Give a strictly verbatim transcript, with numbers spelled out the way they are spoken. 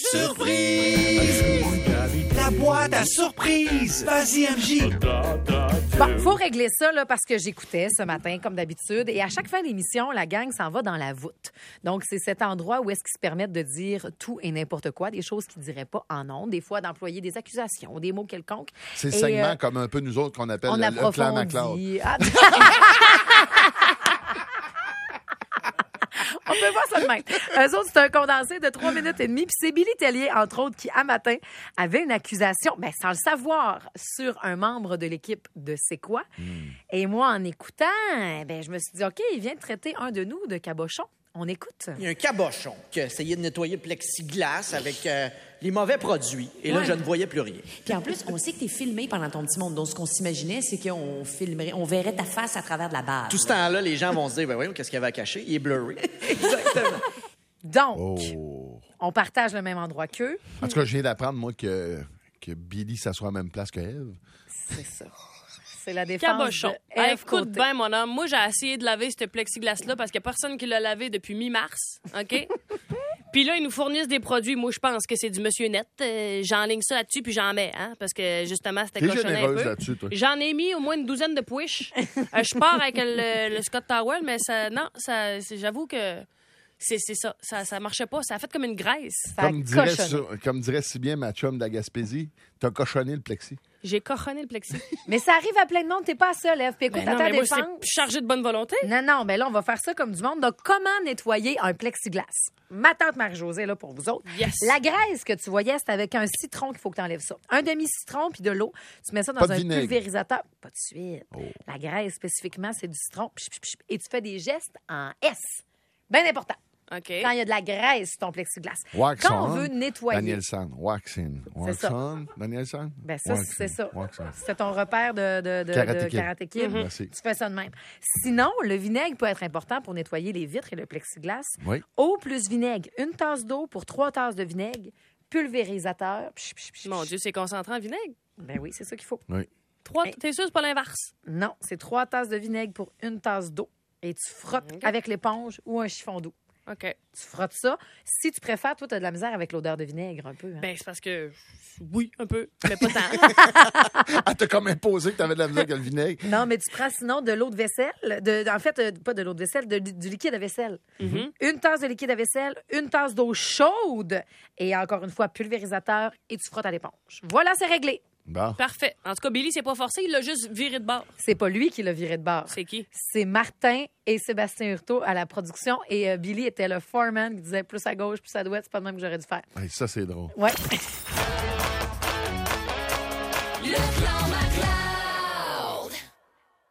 surprise! La boîte à surprise! Vas-y, M J! Bon, faut régler ça là, parce que j'écoutais ce matin, comme d'habitude, et à chaque fin d'émission, la gang s'en va dans la voûte. Donc, c'est cet endroit où est-ce qu'ils se permettent de dire tout et n'importe quoi, des choses qu'ils ne diraient pas en ondes, des fois d'employer des accusations, des mots quelconques. C'est Et, segment euh, comme un peu nous autres qu'on appelle on le, le clan McLeod. approfondit. Ah, On peut voir ça de même. Eux autres, c'est un condensé de trois minutes et demie. Puis c'est Billy Tellier, entre autres, qui, à matin, avait une accusation, ben, sans le savoir, sur un membre de l'équipe de C'est quoi? Mm. Et moi, en écoutant, ben, je me suis dit, OK, il vient de traiter un de nous de cabochon. On écoute. Il y a un cabochon qui a essayé de nettoyer le plexiglas avec euh, les mauvais produits. Et là, Ouais. je ne voyais plus rien. Puis en plus, on sait que t'es filmé pendant ton petit monde. Donc, ce qu'on s'imaginait, c'est qu'on filmerait, on verrait ta face à travers de la barre. Tout ce temps-là, les gens vont se dire, ben voyons, qu'est-ce qu'il y avait à cacher? Il est blurry. Exactement. Donc, Oh. on partage le même endroit qu'eux. En tout cas, je viens d'apprendre, moi, que, que Billy s'assoit à la même place que Ève. C'est ça. C'est la défense Cabochon. de Hey, Ève écoute Côté. bien, mon homme. Moi, j'ai essayé de laver ce plexiglas-là parce qu'il n'y a personne qui l'a lavé depuis mi-mars. OK? Puis là, ils nous fournissent des produits. Moi, je pense que c'est du Monsieur Net. Euh, j'enligne ça là-dessus, puis j'en mets, hein? Parce que, justement, c'était T'es cochonné un généreuse peu. là-dessus, toi. J'en ai mis au moins une douzaine de push. Euh, je pars avec le, le Scott Towel, mais ça, non, ça, c'est- j'avoue que c'est, c'est ça. ça. Ça marchait pas. Ça a fait comme une graisse. Ça a Comme dirait, cochonné. sur- comme dirait si bien ma chum de la Gaspésie, t'as cochonné le plexi. J'ai cochonné le plexi. Mais ça arrive à plein de monde. T'es pas seul, Ève. Puis écoute, Ben à non, ta mais moi, défense... c'est chargé de bonne volonté. Non, non, mais là, on va faire ça comme du monde. Donc, comment nettoyer un plexiglas? Ma tante Marie-Josée est là pour vous autres. Yes. La graisse que tu voyais, c'est avec un citron qu'il faut que tu enlèves ça. Un demi-citron puis de l'eau. Tu mets ça dans Pas de un vinaigre. pulvérisateur. Pas de suite. Oh. La graisse, spécifiquement, c'est du citron. Psh, psh, psh, et tu fais des gestes en S. Bien important. OK. Quand il y a de la graisse sur ton plexiglas. Wax Quand on on, veut nettoyer. Danielson. Waxing. Wax ça. on, Danielson. Ben ça, Waxing. c'est ça. Waxing. C'est ton repère de, de, de, Karate de Kid. Karate Kid. Mhm. Merci. Tu fais ça de même. Sinon, le vinaigre peut être important pour nettoyer les vitres et le plexiglas. Oui. Eau plus vinaigre. Une tasse d'eau pour trois tasses de vinaigre. Pulvérisateur. Psh, psh, psh, Mon psh. Dieu, c'est concentré en vinaigre. Ben oui, c'est ça qu'il faut. Oui. Trois, Hey. t'es sûr, c'est pas l'inverse? Non, c'est trois tasses de vinaigre pour une tasse d'eau. Et tu frottes OK. avec l'éponge ou un chiffon d'eau. OK. Tu frottes ça. Si tu préfères, toi, tu as de la misère avec l'odeur de vinaigre un peu. Hein? Ben, c'est parce que, oui, un peu, mais pas tant. Ah, t'as comme imposé que t'avais de la misère avec le vinaigre. Non, mais tu prends sinon de l'eau de vaisselle. De, en fait, euh, pas de l'eau de vaisselle, de- du liquide à vaisselle. Mhm. Une tasse de liquide à vaisselle, une tasse d'eau chaude et encore une fois, pulvérisateur et tu frottes à l'éponge. Voilà, c'est réglé. Bon. Parfait. En tout cas, Billy, c'est pas forcé, il l'a juste viré de bord. C'est pas lui qui l'a viré de bord. C'est qui? C'est Martin et Sébastien Hurtaud à la production et euh, Billy était le foreman qui disait plus à gauche, plus à droite, c'est pas le même que j'aurais dû faire. Hey, ça, c'est drôle. Ouais. Le clan